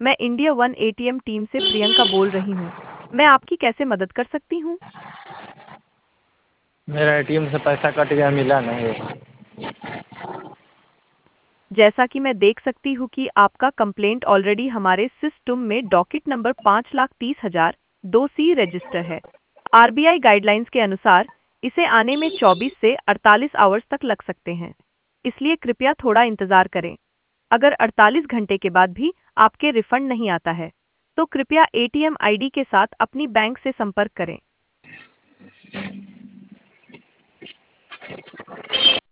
मैं India one ATM team से प्रियंका बोल रही हूँ। मैं आपकी कैसे मदद कर सकती हूँ? मेरा एटीएम से पैसा कट गया, मिला नहीं। जैसा कि मैं देख सकती हूँ कि आपका कंप्लेंट ऑलरेडी हमारे सिस्टम में डॉकेट नंबर 5,30,000 2C रजिस्टर है। आरबीआई गाइडलाइंस के अनुसार इसे आने में 24 से 48 आवर्स तक लग सकते हैं। इसलिए कृपया थोड़ा इंतजार करें। अगर 48 घंटे के बाद भी आपके रिफंड नहीं आता है, तो कृपया एटीएम आईडी के साथ अपनी बैंक से संपर्क करें।